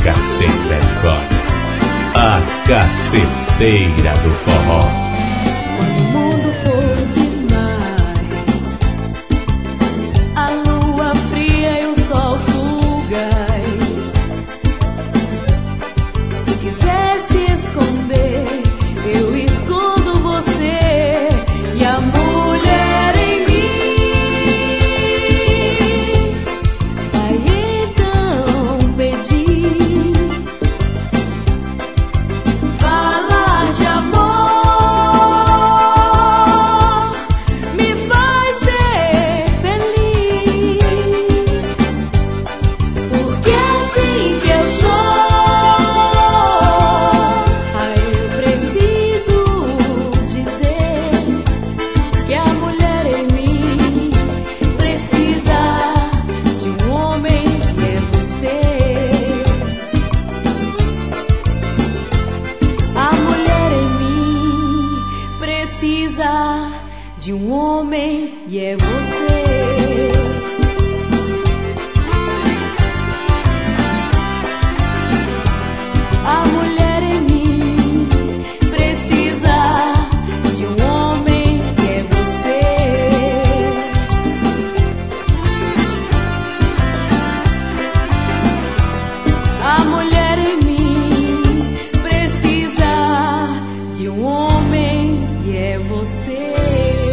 música sem vergonha, a caceteira do forró. Quando o mundo for demais, a lua fria e o sol fugaz, se quiser se esconder, eu escondo você e a mulher em mim vai então pedir, falar de amor, me faz ser feliz, porque é assim que eu sou. Eu preciso dizer que a mulher em mim precisa de um homem que é você. A mulher em mim precisa de um homem e é você. A mulher em mim precisa de um homem que é você. A mulher em mim precisa de um homem e é você.